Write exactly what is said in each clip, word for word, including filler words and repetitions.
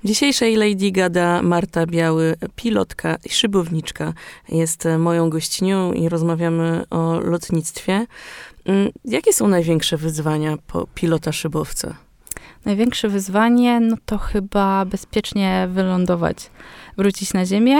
W dzisiejszej Lady Gada Marta Biały, pilotka i szybowniczka, jest moją gościnią i rozmawiamy o lotnictwie. Jakie są największe wyzwania po pilota szybowca? Największe wyzwanie, no to chyba bezpiecznie wylądować, wrócić na ziemię.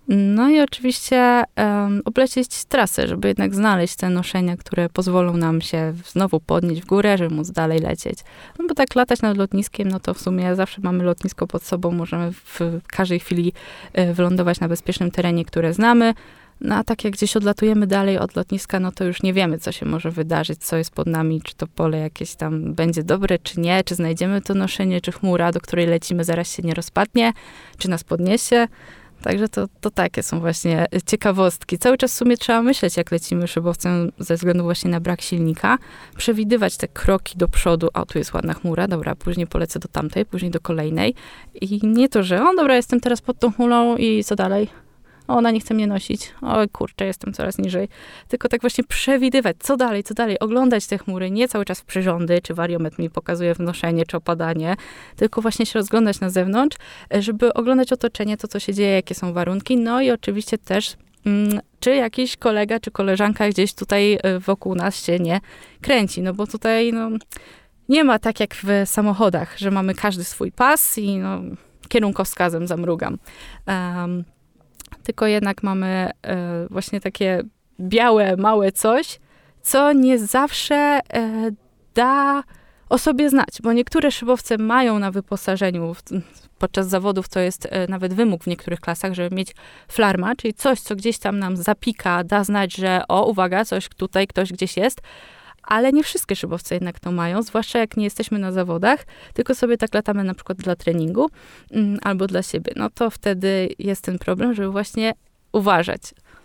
No i oczywiście um, oblecieć trasę, żeby jednak znaleźć te noszenia, które pozwolą nam się znowu podnieść w górę, żeby móc dalej lecieć. No bo tak latać nad lotniskiem, no to w sumie zawsze mamy lotnisko pod sobą, możemy w każdej chwili y, wylądować na bezpiecznym terenie, które znamy. No a tak jak gdzieś odlatujemy dalej od lotniska, no to już nie wiemy, co się może wydarzyć, co jest pod nami, czy to pole jakieś tam będzie dobre, czy nie, czy znajdziemy to noszenie, czy chmura, do której lecimy, zaraz się nie rozpadnie, czy nas podniesie. Także to, to takie są właśnie ciekawostki. Cały czas w sumie trzeba myśleć, jak lecimy szybowcem ze względu właśnie na brak silnika. Przewidywać te kroki do przodu. O, tu jest ładna chmura, dobra, później polecę do tamtej, później do kolejnej. I nie to, że o, dobra, jestem teraz pod tą chmurą i co dalej? O, ona nie chce mnie nosić. Oj, kurczę, jestem coraz niżej. Tylko tak właśnie przewidywać, co dalej, co dalej. Oglądać te chmury, nie cały czas w przyrządy, czy wariometr mi pokazuje wnoszenie, czy opadanie, tylko właśnie się rozglądać na zewnątrz, żeby oglądać otoczenie, to, co się dzieje, jakie są warunki. No i oczywiście też, mm, czy jakiś kolega, czy koleżanka gdzieś tutaj wokół nas się nie kręci. No bo tutaj, no, nie ma tak jak w samochodach, że mamy każdy swój pas i no, kierunkowskazem zamrugam. Um, Tylko jednak mamy y, właśnie takie białe, małe coś, co nie zawsze y, da o sobie znać, bo niektóre szybowce mają na wyposażeniu w, podczas zawodów, to jest y, nawet wymóg w niektórych klasach, żeby mieć flarma, czyli coś, co gdzieś tam nam zapika, da znać, że o, uwaga, coś tutaj, ktoś gdzieś jest. Ale nie wszystkie szybowce jednak to mają, zwłaszcza jak nie jesteśmy na zawodach, tylko sobie tak latamy na przykład dla treningu mm, albo dla siebie. No to wtedy jest ten problem, żeby właśnie uważać.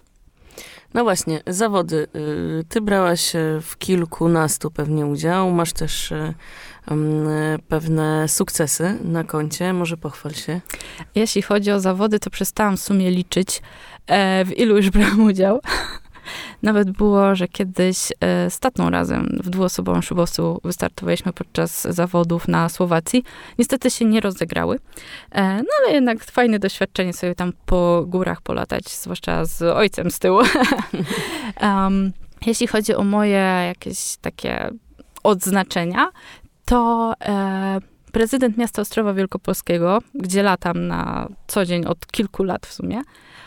No właśnie, zawody. Ty brałaś w kilkunastu pewnie udział, masz też um, pewne sukcesy na koncie, może pochwal się. Jeśli chodzi o zawody, to przestałam w sumie liczyć, e, w ilu już brałam udział. Nawet było, że kiedyś e, z tatą razem w dwuosobowym szybowcu wystartowaliśmy podczas zawodów na Słowacji. Niestety się nie rozegrały, e, no ale jednak fajne doświadczenie sobie tam po górach polatać, zwłaszcza z ojcem z tyłu. um, jeśli chodzi o moje jakieś takie odznaczenia, to e, prezydent miasta Ostrowa Wielkopolskiego, gdzie latam na co dzień od kilku lat w sumie,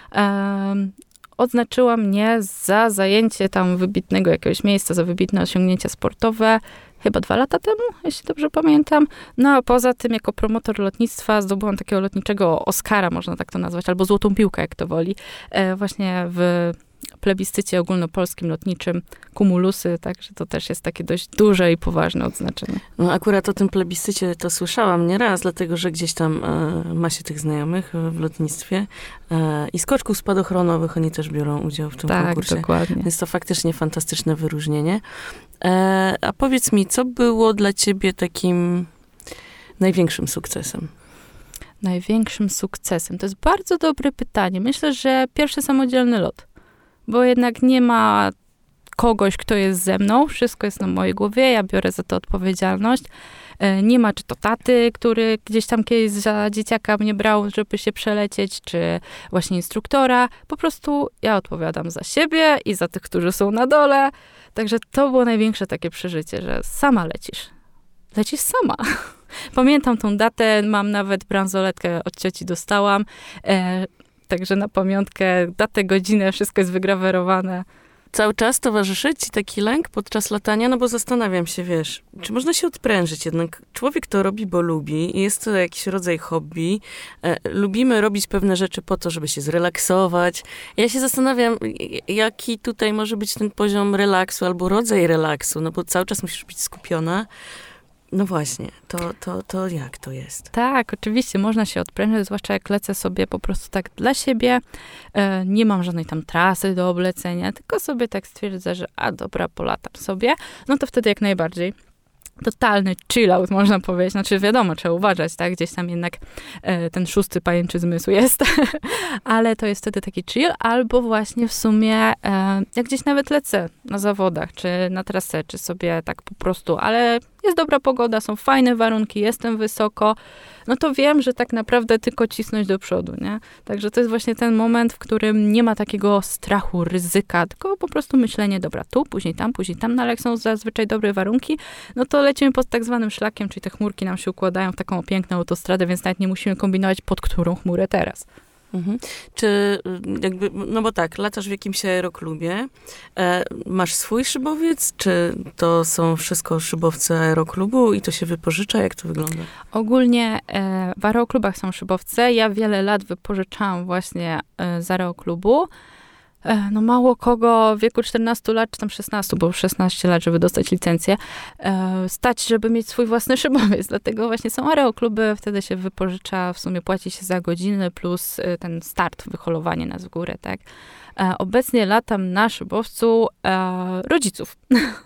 e, odznaczyła mnie za zajęcie tam wybitnego jakiegoś miejsca, za wybitne osiągnięcia sportowe, chyba dwa lata temu, jeśli dobrze pamiętam. No a poza tym, jako promotor lotnictwa zdobyłam takiego lotniczego Oscara, można tak to nazwać, albo złotą piłkę, jak to woli, e, właśnie w plebiscycie ogólnopolskim lotniczym Cumulusy, także to też jest takie dość duże i poważne odznaczenie. No akurat o tym plebiscycie to słyszałam nieraz, dlatego że gdzieś tam e, ma się tych znajomych w lotnictwie e, i skoczków spadochronowych, oni też biorą udział w tym tak, konkursie. Tak, dokładnie. Jest to faktycznie fantastyczne wyróżnienie. E, a powiedz mi, co było dla ciebie takim największym sukcesem? Największym sukcesem? To jest bardzo dobre pytanie. Myślę, że pierwszy samodzielny lot. Bo jednak nie ma kogoś, kto jest ze mną. Wszystko jest na mojej głowie, ja biorę za to odpowiedzialność. Nie ma czy to taty, który gdzieś tam kiedyś za dzieciaka mnie brał, żeby się przelecieć, czy właśnie instruktora. Po prostu ja odpowiadam za siebie i za tych, którzy są na dole. Także to było największe takie przeżycie, że sama lecisz. Lecisz sama. Pamiętam tą datę, mam nawet bransoletkę od cioci dostałam. E, Także na pamiątkę, datę, godzinę, wszystko jest wygrawerowane. Cały czas towarzyszy ci taki lęk podczas latania? No bo zastanawiam się, wiesz, czy można się odprężyć? Jednak człowiek to robi, bo lubi. Jest to jakiś rodzaj hobby. E, lubimy robić pewne rzeczy po to, żeby się zrelaksować. Ja się zastanawiam, jaki tutaj może być ten poziom relaksu albo rodzaj relaksu, no bo cały czas musisz być skupiona. No właśnie, to, to, to jak to jest? Tak, oczywiście, można się odprężyć, zwłaszcza jak lecę sobie po prostu tak dla siebie. E, nie mam żadnej tam trasy do oblecenia, tylko sobie tak stwierdzę, że a dobra, polatam sobie. No to wtedy jak najbardziej. Totalny chill out, można powiedzieć. Znaczy wiadomo, trzeba uważać, tak? Gdzieś tam jednak e, ten szósty pajęczy zmysł jest. Ale to jest wtedy taki chill. Albo właśnie w sumie, e, jak gdzieś nawet lecę na zawodach, czy na trasę, czy sobie tak po prostu, ale jest dobra pogoda, są fajne warunki, jestem wysoko, no to wiem, że tak naprawdę tylko cisnąć do przodu, nie? Także to jest właśnie ten moment, w którym nie ma takiego strachu, ryzyka, tylko po prostu myślenie, dobra, tu, później tam, później tam, no ale jak są zazwyczaj dobre warunki, no to lecimy pod tak zwanym szlakiem, czyli te chmurki nam się układają w taką piękną autostradę, więc nawet nie musimy kombinować, pod którą chmurę teraz. Mhm. Czy jakby, no bo tak, latasz w jakimś aeroklubie, e, masz swój szybowiec, czy to są wszystko szybowce aeroklubu i to się wypożycza? Jak to wygląda? Ogólnie e, w aeroklubach są szybowce. Ja wiele lat wypożyczałam właśnie e, z aeroklubu. E, no mało kogo w wieku czternastu lat, czy tam szesnastu, bo szesnaście lat, żeby dostać licencję, e, stać, żeby mieć swój własny szybowiec. Dlatego właśnie są aerokluby, wtedy się wypożycza, w sumie płaci się za godziny plus e, ten start, wyholowanie nas w górę, tak. E, obecnie latam na szybowcu e, rodziców.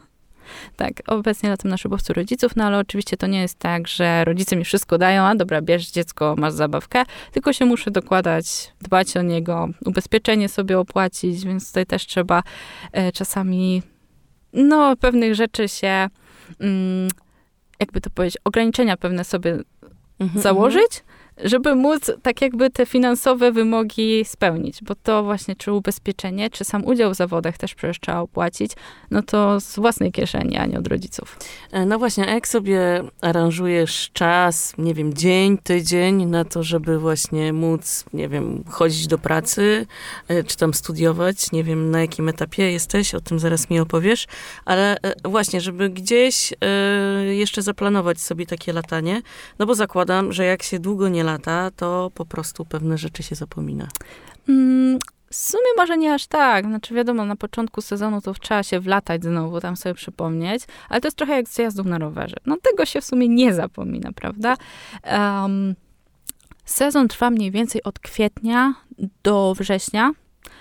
Tak, obecnie latam na szybowcu rodziców, no ale oczywiście to nie jest tak, że rodzice mi wszystko dają, a dobra, bierz dziecko, masz zabawkę, tylko się muszę dokładać, dbać o niego, ubezpieczenie sobie opłacić, więc tutaj też trzeba e, czasami, no, pewnych rzeczy się, mm, jakby to powiedzieć, ograniczenia pewne sobie mhm, założyć, żeby móc tak jakby te finansowe wymogi spełnić, bo to właśnie czy ubezpieczenie, czy sam udział w zawodach też przecież trzeba opłacić, no to z własnej kieszeni, a nie od rodziców. No właśnie, a jak sobie aranżujesz czas, nie wiem, dzień, tydzień na to, żeby właśnie móc, nie wiem, chodzić do pracy, czy tam studiować, nie wiem, na jakim etapie jesteś, o tym zaraz mi opowiesz, ale właśnie, żeby gdzieś jeszcze zaplanować sobie takie latanie, no bo zakładam, że jak się długo nie lata, to po prostu pewne rzeczy się zapomina. Mm, w sumie może nie aż tak. Znaczy wiadomo, na początku sezonu to trzeba się wlatać znowu, tam sobie przypomnieć, ale to jest trochę jak z jazdą na rowerze. No tego się w sumie nie zapomina, prawda? Um, sezon trwa mniej więcej od kwietnia do września.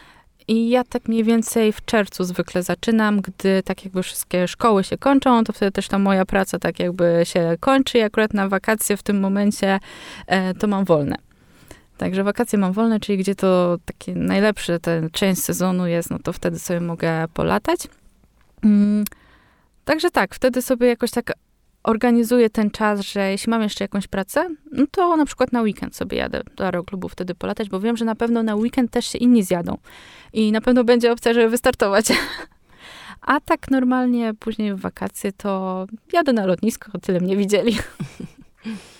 I ja tak mniej więcej w czerwcu zwykle zaczynam, gdy tak jakby wszystkie szkoły się kończą, to wtedy też ta moja praca tak jakby się kończy i akurat na wakacje w tym momencie e, to mam wolne. Także wakacje mam wolne, czyli gdzie to taki najlepszy ten część sezonu jest, no to wtedy sobie mogę polatać. Mm, także tak, wtedy sobie jakoś tak organizuję ten czas, że jeśli mam jeszcze jakąś pracę, no to na przykład na weekend sobie jadę do aeroklubu wtedy polatać, bo wiem, że na pewno na weekend też się inni zjadą. I na pewno będzie opcja, żeby wystartować. A tak normalnie później w wakacje to jadę na lotnisko, tyle mnie widzieli.